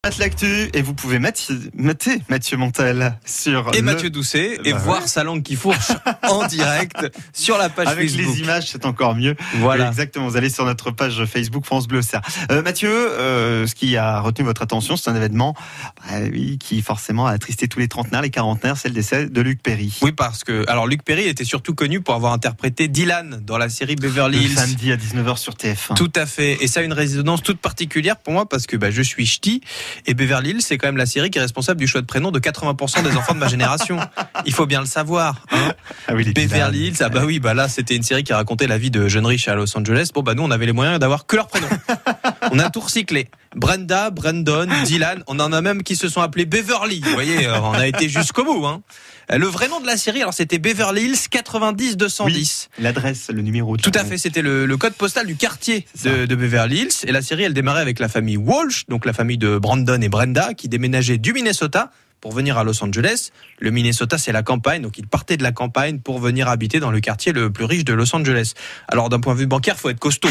L'actu, et vous pouvez mater Mathieu Montel sur Mathieu Doucet et voir sa langue qui fourche en direct sur la page avec Facebook. Les images, c'est encore mieux. Voilà. Oui, exactement. Vous allez sur notre page Facebook France Bleu Auxerre. Mathieu, ce qui a retenu votre attention, c'est un événement qui forcément a attristé tous les trentenaires, les quarantenaires, c'est le décès de Luc Perry. Oui, parce que Luc Perry était surtout connu pour avoir interprété Dylan dans la série Beverly Hills. Le samedi à 19h sur TF1. Tout à fait. Et ça a une résonance toute particulière pour moi parce que je suis ch'ti. Et Beverly Hills, c'est quand même la série qui est responsable du choix de prénom de 80% des enfants de ma génération. Il faut bien le savoir. Hein. Ah oui, Beverly Hills, là, c'était une série qui racontait la vie de jeunes riches à Los Angeles. Nous, on avait les moyens d'avoir que leur prénom. On a tout recyclé. Brenda, Brandon, Dylan, on en a même qui se sont appelés Beverly. Vous voyez, on a été jusqu'au bout. Hein. Le vrai nom de la série, c'était Beverly Hills 90-210. Oui, l'adresse, le numéro. Tout à fait, c'était le code postal du quartier de Beverly Hills. Et la série, elle démarrait avec la famille Walsh, donc la famille de Brandon et Brenda, qui déménageaient du Minnesota pour venir à Los Angeles. Le Minnesota, c'est la campagne, donc ils partaient de la campagne pour venir habiter dans le quartier le plus riche de Los Angeles. Alors d'un point de vue bancaire, faut être costaud.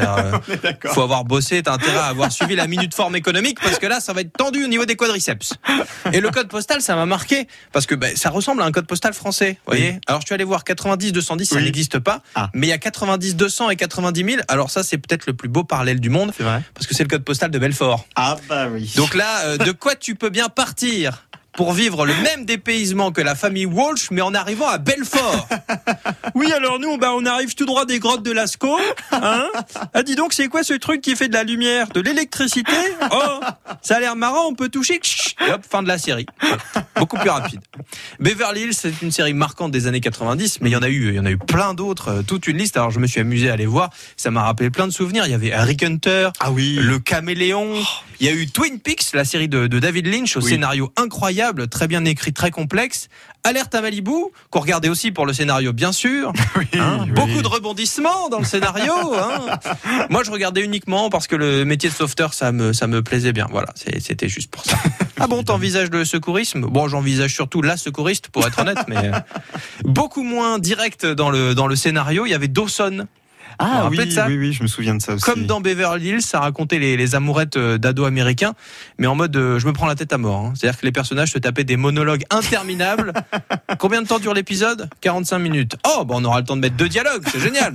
Faut avoir bossé, t'as intérêt à avoir suivi la minute forme économique, parce que là, ça va être tendu au niveau des quadriceps. Et le code postal, ça m'a marqué, parce que ça ressemble à un code postal français. Vous voyez. Oui. Alors je suis allé voir 90-210, ça n'existe pas, mais il y a 90-200 et 90 000. Alors ça, c'est peut-être le plus beau parallèle du monde, c'est vrai, parce que c'est le code postal de Belfort. Ah bah oui. Donc là, de quoi tu peux bien partir pour vivre le même dépaysement que la famille Walsh, mais en arrivant à Belfort. Oui, alors nous, on arrive tout droit des grottes de Lascaux. Hein. Ah, dis donc, c'est quoi ce truc qui fait de la lumière? De l'électricité? Oh, ça a l'air marrant, on peut toucher. Et hop, fin de la série. Beaucoup plus rapide. Beverly Hills, c'est une série marquante des années 90, mais il y en a eu plein d'autres, toute une liste. Alors je me suis amusé à les voir. Ça m'a rappelé plein de souvenirs. Il y avait Harry Hunter, Le Caméléon. Il y a eu Twin Peaks, la série de David Lynch, au scénario incroyable, très bien écrit, très complexe. Alerte à Malibu, qu'on regardait aussi pour le scénario, bien sûr. Beaucoup de rebondissements dans le scénario. Hein. Moi, je regardais uniquement parce que le métier de sauveteur, ça me plaisait bien. Voilà, c'était juste pour ça. Ah bon, t'envisages le secourisme? Bon, j'envisage surtout la secouriste, pour être honnête, mais beaucoup moins direct dans le scénario. Il y avait Dawson. Ah oui, je me souviens de ça aussi. Comme dans Beverly Hills, ça racontait les amourettes d'ados américains, mais en mode je me prends la tête à mort. Hein. C'est-à-dire que les personnages se tapaient des monologues interminables. Combien de temps dure l'épisode? 45 minutes. Oh, on aura le temps de mettre 2 dialogues, c'est génial.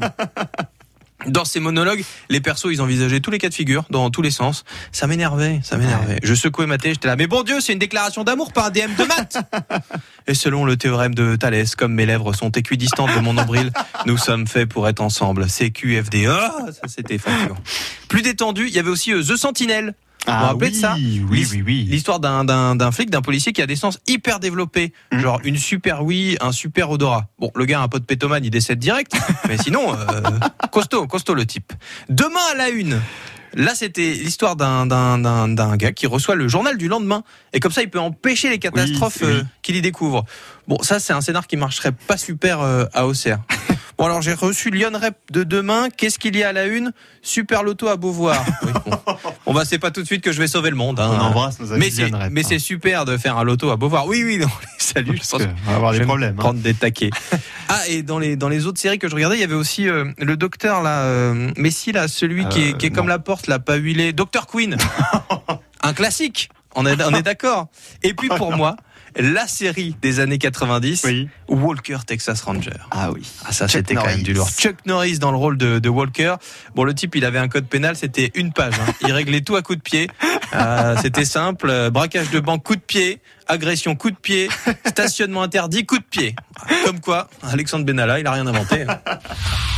Dans ces monologues, les persos, ils envisageaient tous les cas de figure, dans tous les sens. Ça m'énervait. Je secouais ma tête, j'étais là, mais bon Dieu, c'est une déclaration d'amour, pas un DM de maths. Et selon le théorème de Thalès, comme mes lèvres sont équidistantes de mon nombril, nous sommes faits pour être ensemble. CQFD. Ça c'était fatigant. Plus détendu, il y avait aussi The Sentinel. Vous vous rappelez de ça? Oui. L'histoire d'un flic, d'un policier qui a des sens hyper développés. Genre une super ouïe, un super odorat. Bon, le gars a un pote pétomane, il décède direct. Mais sinon, costaud le type. Demain à la une. Là, c'était l'histoire d'un gars qui reçoit le journal du lendemain. Et comme ça, il peut empêcher les catastrophes qu'il y découvre. Bon, ça, c'est un scénar qui marcherait pas super à Auxerre. Bon, alors j'ai reçu Lyon Rep de demain. Qu'est-ce qu'il y a à la une? Super loto à Beauvoir. Oui, bon. C'est pas tout de suite que je vais sauver le monde. Hein. On embrasse nos amis Lyon Rep. Mais c'est super de faire un loto à Beauvoir. Oui, non, salut. On va avoir des problèmes. Prendre des taquets. Et dans les autres séries que je regardais, il y avait aussi le docteur là, Messi là, celui qui est comme la porte là, pas huilé. Dr Queen. Un classique. On est d'accord. Et puis pour moi, la série des années 90, Walker Texas Ranger. Ah oui. Ça c'était quand même du lourd. Chuck Norris dans le rôle de Walker. Bon, le type, il avait un code pénal, c'était une page. Hein. Il réglait tout à coups de pied. C'était simple. Braquage de banque, coup de pied. Agression, coup de pied. Stationnement interdit, coup de pied. Comme quoi, Alexandre Benalla, il a rien inventé. Hein.